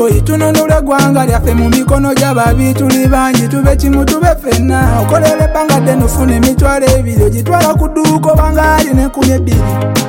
boy tunonule gwanga lyaffe mu mikono gy'ababi tuli bangi tube kimu tube ffenna okolere ebbanga ddene ofune emitwalo ebiri ogitwala ku dduuka obanga ali n'enkumi ebbiri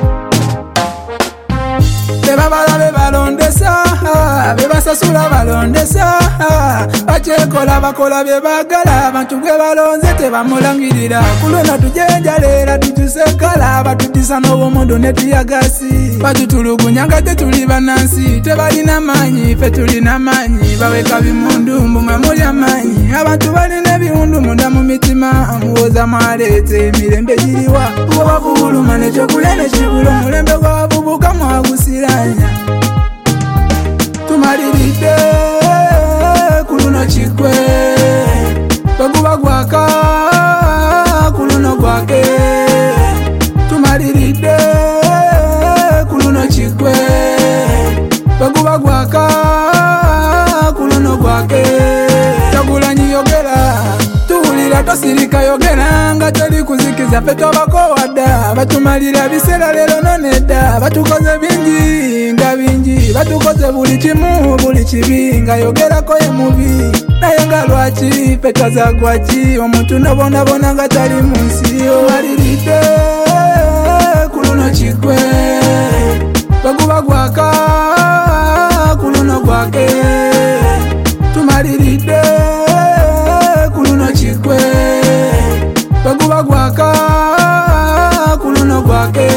bebabala bebalondesa bebasasula balondesa bakyekola bakola byebagala abantu gwe balonze tebamulangirira kulwena tujenjaleera tutusekala batutisa n'obumundu ne tuyagasi batutulugunya nga tetuli bannansi tebalina maanyi ffe tulina maanyi baweka bimundu mbu mwe muli amaanyi abantu balina ebiwundu munda mu mitima amuwoza mwaleete emirembe giriwa bwobavubuluma nekyokulya nekibula omulembe gwabavubuka mwagusiranya tumaliridde kuluno kikwe bweguba gwaka kuluno gwake tumaliridde kuluno kikwe bweguba gwaka kuluno gwake togulanyi yogera tuwulira tosirika yogera nga toli kuzikiza ffe tobakowadda batumalira biseera leero nonedda batukoze bingi nga bingi batukoze buli kimu buli kibi nga yogerako ye mubi naye nga lwaki ffe twazagwaki omuntu nobonabona nga tali mu nsi omaliridde kuluno kikwe bweguba gwaka kuluno gwake tumaliridde kuluno kikwe bweguba gwaka kuluno gwake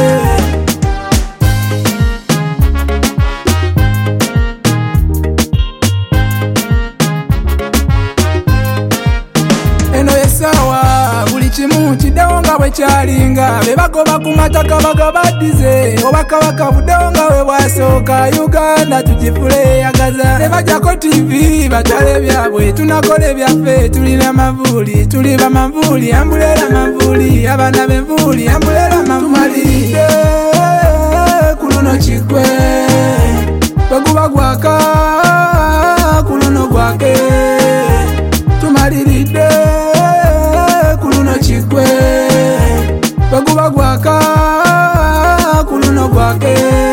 eno yesawa buli kimu kiddewo nga bwe kyalinga bebagoba ku mataka bagabaddize obakabaka buddewo nga we bwasooka uganda tugifule yagaza nebajjako tv batwale byabwe tunakola ebyaffe tulina manvuuli tuli bamanvuuli ambulera manvuuli abaana b'envuuli ambulera manvuuli kuluno kikwe bweguba gwaka kuluno gwake tumaliridde kuluno kikwe bweguba gwaka kuluno gwake